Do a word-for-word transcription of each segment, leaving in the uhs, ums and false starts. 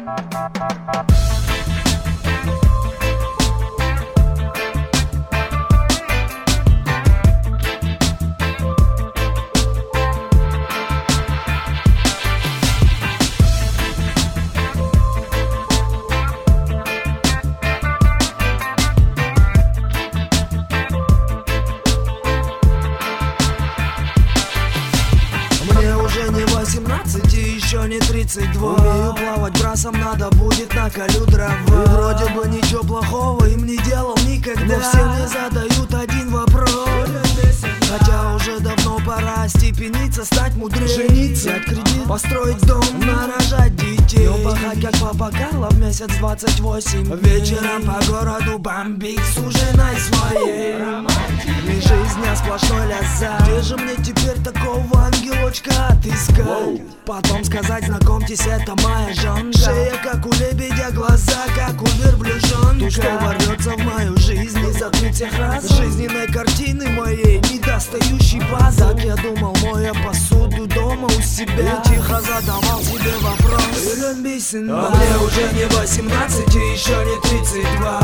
восемнадцать и еще не тридцать два. Умею плавать брасом, надо будет наколю дрова. И вроде бы ничего плохого им не делал никогда, но все мне задают один вопрос. Хотя уже давно пора степениться, стать мудрее, жениться, взять кредит, построить дом, нарожать детей. Но пахать как папа Карло в месяц двадцать восемь. Вечером по городу бомбить с ужиной своей. Не жизнь, а сплошной ляза. Где же мне теперь такого ангелочка отыскать? Потом сказать: знакомьтесь, это моя жонка. Шея как у лебедя, глаза как у верблюжонка. Ту, что ворвется в мою жизнь и затмит всех раз. Жизненной картины моей недостающий базы. Так я думал, моя посуду дома у себя, и тихо задавал себе вопрос: а мне уже не восемнадцать и еще не тридцать два.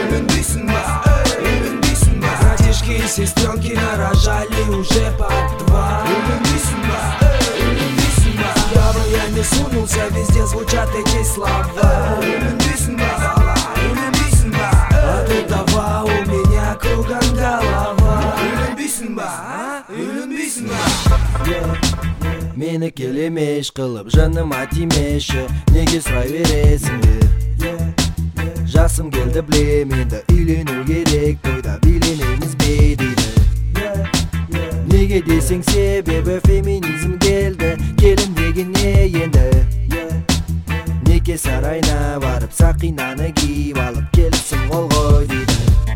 Братишки и сестренки нарожали уже по два. Куда бы я не сунулся, везде звучат эти слова. От этого у меня кругом голова. Мені келемеш қылып жаныма тимеші, неге сұрай бересіңдер? Жасым келді білем, енді үйлену керек, тойда биленеміз бе дейді. Неге десең себебі феминизм келді, келін деген не енді? Неке сарайына барып сақинаны киіп алып келіпсің ол ғой дейді.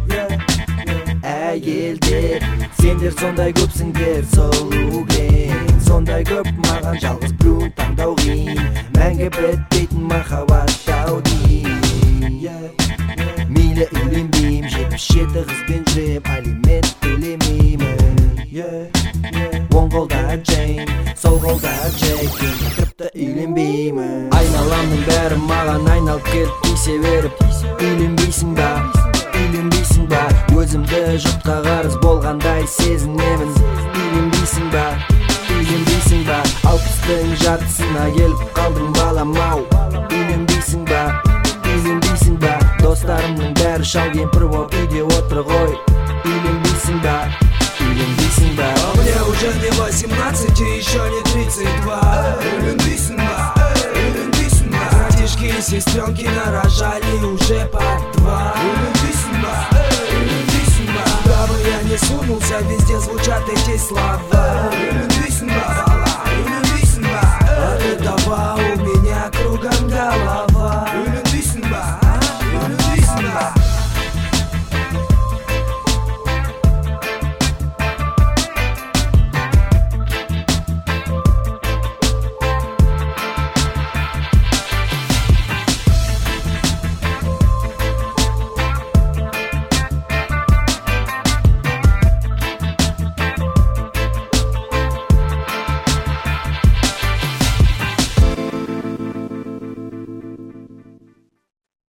Әйелдер, сендер сондай көпсіңдер, сұлуген сондай көп, маған жалғыз біреуін таңдау қиын. Мәңгі бітпейтін махаббаттау дейін. Мейлі үйленбеймін, жетпіс жеті қызбен жүрем, алимент төлемеймін. Оң қолда Джейн, сол қолда Джек, тіпті үйленбеймін. Айналамның бәрі маған айналып келіп тиісе беріп: үйленбейсің ба, үйленбейсің ба? Өзімді жұртқа қарыз болғандай сезінемін. Үйленбейсің ба, үйленбейсің ба? Алпыстың жартысына келіп қалдым балам-ау. Үйленбейсің ба, үйленбейсің ба? Достарымның бәрі шал кемпір боп үйде отыр ғой. Үйленбейсің ба, үйленбейсің ба? А мне уже не восемнадцать и еще не тридцать два. Үйленбейсің ба, үйленбейсің ба? Братишки и сестренки нарожали уже по два. Үйленбейсің ба, үйленбейсің ба? Куда бы я не сунулся, везде звучат эти слова. Үйленбейсің ба?